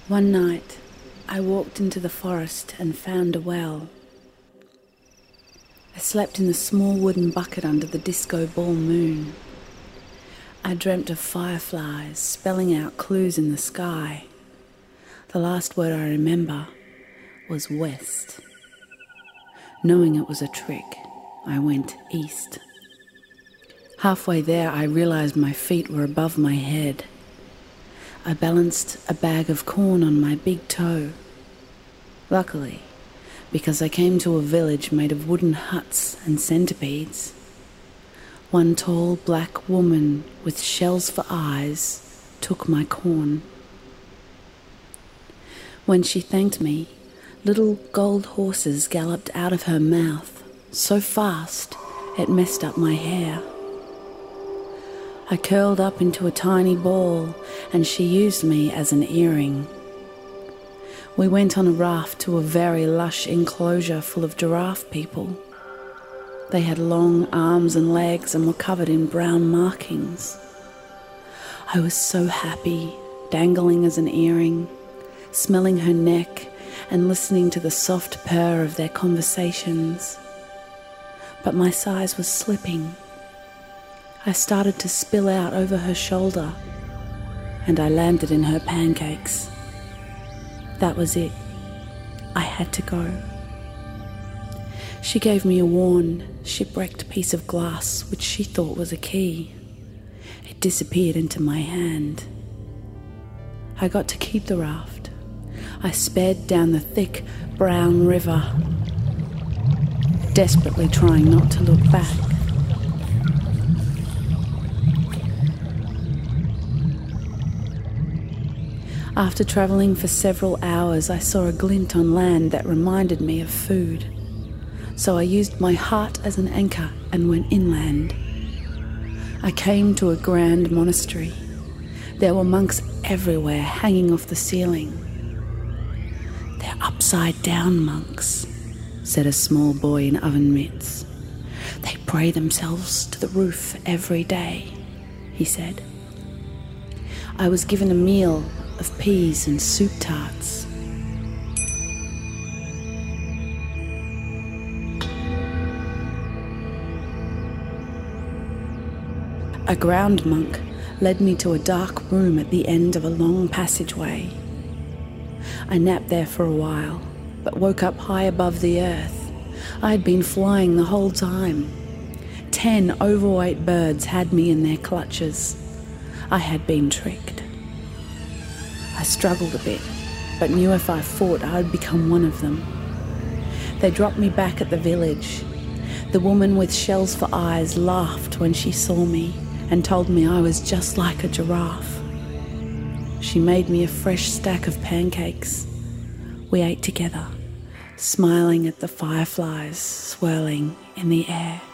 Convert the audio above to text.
One night, I walked into the forest and found a well. I slept in the small wooden bucket under the disco ball moon. I dreamt of fireflies spelling out clues in the sky. The last word I remember was west. Knowing it was a trick, I went east. Halfway there, I realized my feet were above my head. I balanced a bag of corn on my big toe. Luckily, because I came to a village made of wooden huts and centipedes. One tall black woman with shells for eyes took my corn. When she thanked me, little gold horses galloped out of her mouth so fast it messed up my hair. I curled up into a tiny ball and she used me as an earring. We went on a raft to a very lush enclosure full of giraffe people. They had long arms and legs and were covered in brown markings. I was so happy, dangling as an earring, smelling her neck and listening to the soft purr of their conversations. But my size was slipping. I started to spill out over her shoulder, and I landed in her pancakes. That was it. I had to go. She gave me a worn, shipwrecked piece of glass which she thought was a key. It disappeared into my hand. I got to keep the raft. I sped down the thick, brown river, desperately trying not to look back. After travelling for several hours, I saw a glint on land that reminded me of food. So I used my heart as an anchor and went inland. I came to a grand monastery. There were monks everywhere hanging off the ceiling. "They're upside-down monks," said a small boy in oven mitts. "They pray themselves to the roof every day," he said. I was given a meal of peas and soup tarts. A ground monk led me to a dark room at the end of a long passageway. I napped there for a while, but woke up high above the earth. I had been flying the whole time. 10 overweight birds had me in their clutches. I had been tricked. I struggled a bit, but knew if I fought, I would become one of them. They dropped me back at the village. The woman with shells for eyes laughed when she saw me and told me I was just like a giraffe. She made me a fresh stack of pancakes. We ate together, smiling at the fireflies swirling in the air.